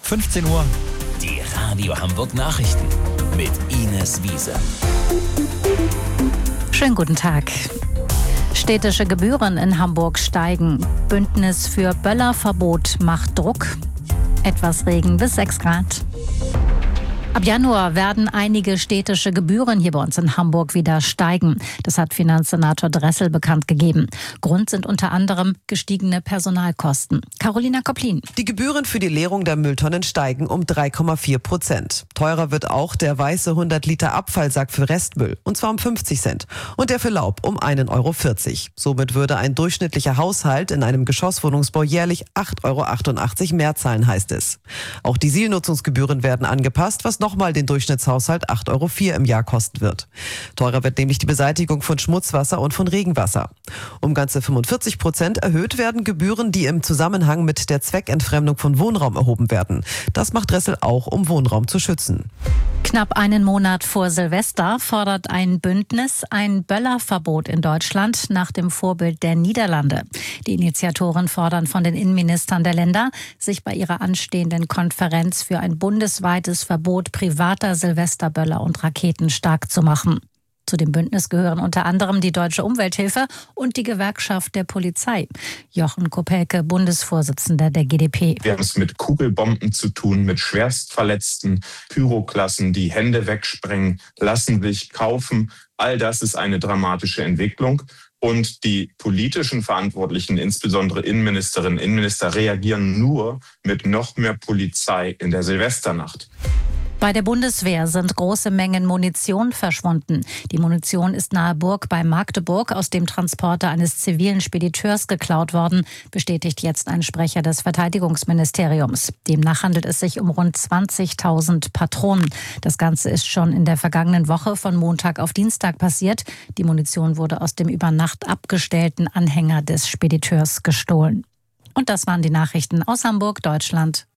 15 Uhr. Die Radio Hamburg Nachrichten mit Ines Wiese. Schönen guten Tag. Städtische Gebühren in Hamburg steigen. Bündnis für Böllerverbot macht Druck. Etwas Regen bis 6 Grad. Ab Januar werden einige städtische Gebühren hier bei uns in Hamburg wieder steigen. Das hat Finanzsenator Dressel bekannt gegeben. Grund sind unter anderem gestiegene Personalkosten. Carolina Koplin. Die Gebühren für die Leerung der Mülltonnen steigen um 3,4%. Teurer wird auch der weiße 100 Liter Abfallsack für Restmüll, und zwar um 50 Cent. Und der für Laub um 1,40 Euro. Somit würde ein durchschnittlicher Haushalt in einem Geschosswohnungsbau jährlich 8,88 Euro mehr zahlen, heißt es. Auch die Sielnutzungsgebühren werden angepasst, was nochmal den Durchschnittshaushalt 8,04 Euro im Jahr kosten wird. Teurer wird nämlich die Beseitigung von Schmutzwasser und von Regenwasser. Um ganze 45% erhöht werden Gebühren, die im Zusammenhang mit der Zweckentfremdung von Wohnraum erhoben werden. Das macht Dressel auch, um Wohnraum zu schützen. Knapp einen Monat vor Silvester fordert ein Bündnis ein Böllerverbot in Deutschland nach dem Vorbild der Niederlande. Die Initiatoren fordern von den Innenministern der Länder, sich bei ihrer anstehenden Konferenz für ein bundesweites Verbot privater Silvesterböller und Raketen stark zu machen. Zu dem Bündnis gehören unter anderem die Deutsche Umwelthilfe und die Gewerkschaft der Polizei. Jochen Kopelke, Bundesvorsitzender der GdP. Wir haben es mit Kugelbomben zu tun, mit Schwerstverletzten, Pyroklassen, die Hände wegsprengen, lassen sich kaufen. All das ist eine dramatische Entwicklung. Und die politischen Verantwortlichen, insbesondere Innenministerinnen und Innenminister, reagieren nur mit noch mehr Polizei in der Silvesternacht. Bei der Bundeswehr sind große Mengen Munition verschwunden. Die Munition ist nahe Burg bei Magdeburg aus dem Transporter eines zivilen Spediteurs geklaut worden, bestätigt jetzt ein Sprecher des Verteidigungsministeriums. Demnach handelt es sich um rund 20.000 Patronen. Das Ganze ist schon in der vergangenen Woche von Montag auf Dienstag passiert. Die Munition wurde aus dem über Nacht abgestellten Anhänger des Spediteurs gestohlen. Und das waren die Nachrichten aus Hamburg, Deutschland